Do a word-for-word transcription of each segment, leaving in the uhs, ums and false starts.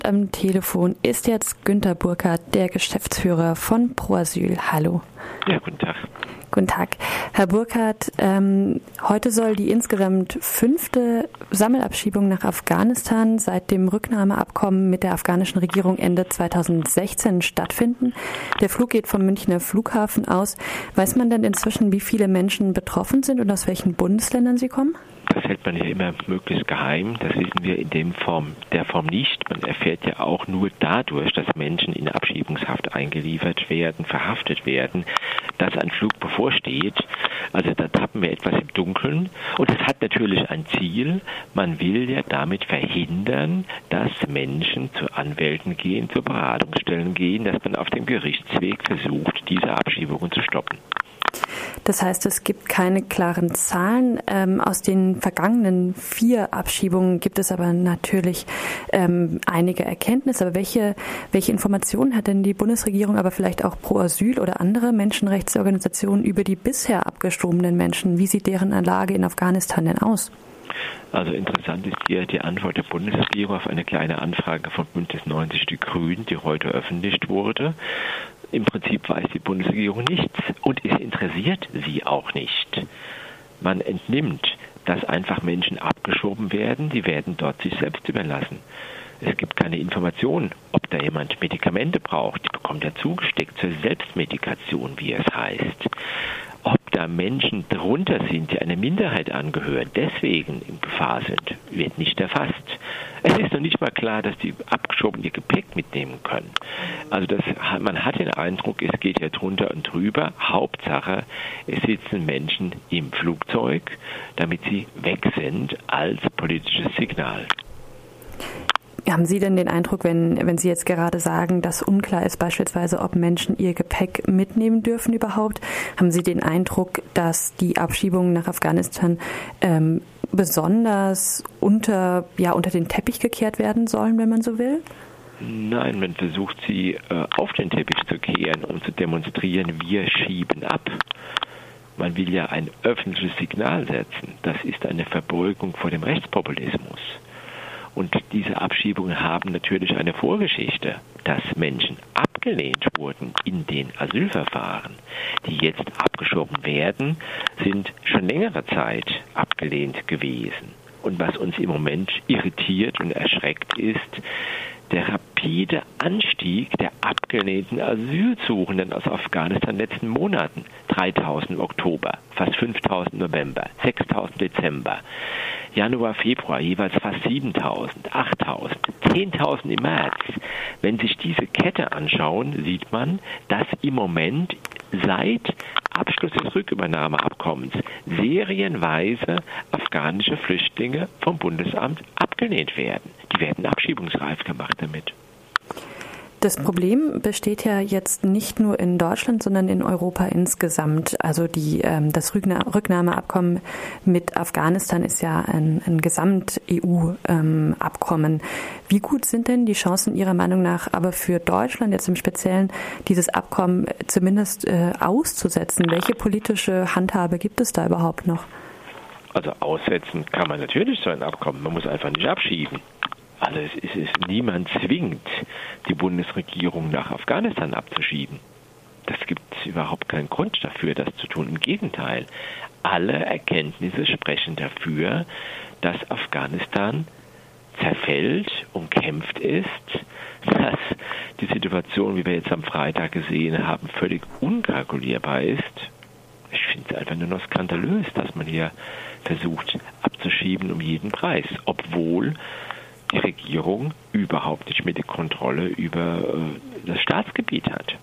am Telefon ist jetzt Günter Burkhardt, der Geschäftsführer von Pro Asyl. Hallo. Ja, guten Tag. Guten Tag. Herr Burkhardt, ähm, heute soll die insgesamt fünfte Sammelabschiebung nach Afghanistan seit dem Rücknahmeabkommen mit der afghanischen Regierung Ende zweitausendsechzehn stattfinden. Der Flug geht vom Münchner Flughafen aus. Weiß man denn inzwischen, wie viele Menschen betroffen sind und aus welchen Bundesländern sie kommen? Das hält man ja immer möglichst geheim. Das wissen wir in dem Form, der Form nicht. Man erfährt ja auch nur dadurch, dass Menschen in Abschiebungshaft eingeliefert werden, verhaftet werden, dass ein Flug bevorsteht. Also da tappen wir etwas im Dunkeln. Und das hat natürlich ein Ziel. Man will ja damit verhindern, dass Menschen zu Anwälten gehen, zu Beratungsstellen gehen, dass man auf dem Gerichtsweg versucht, diese Abschiebungen zu stoppen. Das heißt, es gibt keine klaren Zahlen. Ähm, aus den vergangenen vier Abschiebungen gibt es aber natürlich ähm, einige Erkenntnisse. Aber welche, welche Informationen hat denn die Bundesregierung, aber vielleicht auch Pro Asyl oder andere Menschenrechtsorganisationen über die bisher abgeschobenen Menschen? Wie sieht deren Lage in Afghanistan denn aus? Also interessant ist hier die Antwort der Bundesregierung auf eine kleine Anfrage von Bündnis neunzig Die Grünen, die heute veröffentlicht wurde. Im Prinzip weiß die Bundesregierung nichts und es interessiert sie auch nicht. Man entnimmt, dass einfach Menschen abgeschoben werden, die werden dort sich selbst überlassen. Es gibt keine Information, ob da jemand Medikamente braucht. Die bekommt er zugesteckt zur Selbstmedikation, wie es heißt. Ob da Menschen drunter sind, die einer Minderheit angehören, deswegen in Gefahr sind, wird nicht erfasst. Es ist noch nicht mal klar, dass die Abgeschobenen ihr Gepäck mitnehmen können. Also das, man hat den Eindruck, es geht ja drunter und drüber. Hauptsache, es sitzen Menschen im Flugzeug, damit sie weg sind, als politisches Signal. Haben Sie denn den Eindruck, wenn, wenn Sie jetzt gerade sagen, dass unklar ist beispielsweise, ob Menschen ihr Gepäck mitnehmen dürfen überhaupt, haben Sie den Eindruck, dass die Abschiebungen nach Afghanistan ähm, besonders unter, ja, unter den Teppich gekehrt werden sollen, wenn man so will? Nein, man versucht sie äh, auf den Teppich zu kehren, um zu demonstrieren, wir schieben ab. Man will ja ein öffentliches Signal setzen. Das ist eine Verbeugung vor dem Rechtspopulismus. Und diese Abschiebungen haben natürlich eine Vorgeschichte, dass Menschen abgelehnt wurden in den Asylverfahren. Die jetzt abgeschoben werden, sind schon längere Zeit abgelehnt gewesen. Und was uns im Moment irritiert und erschreckt ist, der rapide Anstieg der abgelehnten Asylsuchenden aus Afghanistan in den letzten Monaten. dreitausend im Oktober, fast fünftausend im November, sechstausend im Dezember. Januar, Februar jeweils fast siebentausend, achttausend, zehntausend im März. Wenn sich diese Kette anschauen, sieht man, dass im Moment seit Abschluss des Rückübernahmeabkommens serienweise afghanische Flüchtlinge vom Bundesamt abgelehnt werden. Die werden abschiebungsreif gemacht damit. Das Problem besteht ja jetzt nicht nur in Deutschland, sondern in Europa insgesamt. Also die, ähm, das Rücknahmeabkommen mit Afghanistan ist ja ein, ein Gesamt-E U-Abkommen. Ähm, Wie gut sind denn die Chancen Ihrer Meinung nach aber für Deutschland jetzt im Speziellen, dieses Abkommen zumindest äh, auszusetzen? Welche politische Handhabe gibt es da überhaupt noch? Also aussetzen kann man natürlich so ein Abkommen. Man muss einfach nicht abschieben. Also es ist, es, niemand zwingt die Bundesregierung nach Afghanistan abzuschieben. Das gibt überhaupt keinen Grund dafür, das zu tun. Im Gegenteil, alle Erkenntnisse sprechen dafür, dass Afghanistan zerfällt, umkämpft ist, dass die Situation, wie wir jetzt am Freitag gesehen haben, völlig unkalkulierbar ist. Ich finde es einfach nur noch skandalös, dass man hier versucht abzuschieben um jeden Preis, obwohl die Regierung überhaupt nicht mehr die Kontrolle über äh, das Staatsgebiet hat.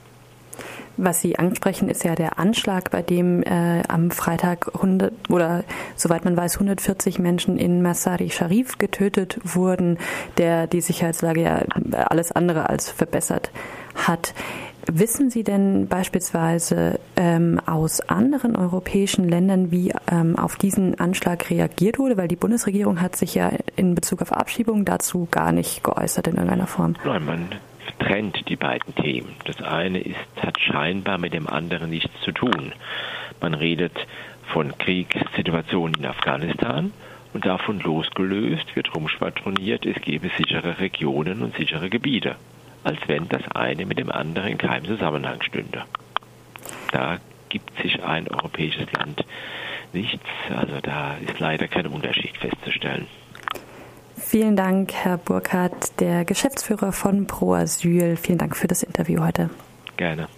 Was Sie ansprechen, ist ja der Anschlag, bei dem äh, am Freitag hundert oder soweit man weiß hundertvierzig Menschen in Mazar-i Sharif getötet wurden, der die Sicherheitslage ja alles andere als verbessert hat. Wissen Sie denn beispielsweise ähm, aus anderen europäischen Ländern, wie ähm, auf diesen Anschlag reagiert wurde? Weil die Bundesregierung hat sich ja in Bezug auf Abschiebungen dazu gar nicht geäußert in irgendeiner Form. Nein, man trennt die beiden Themen. Das eine ist, hat scheinbar mit dem anderen nichts zu tun. Man redet von Kriegssituationen in Afghanistan Und davon losgelöst wird rumschwadroniert, es gebe sichere Regionen und sichere Gebiete, als wenn das eine mit dem anderen in keinem Zusammenhang stünde. Da gibt sich ein europäisches Land nichts, also da ist leider kein Unterschied festzustellen. Vielen Dank, Herr Burkhardt, der Geschäftsführer von Pro Asyl. Vielen Dank für das Interview heute. Gerne.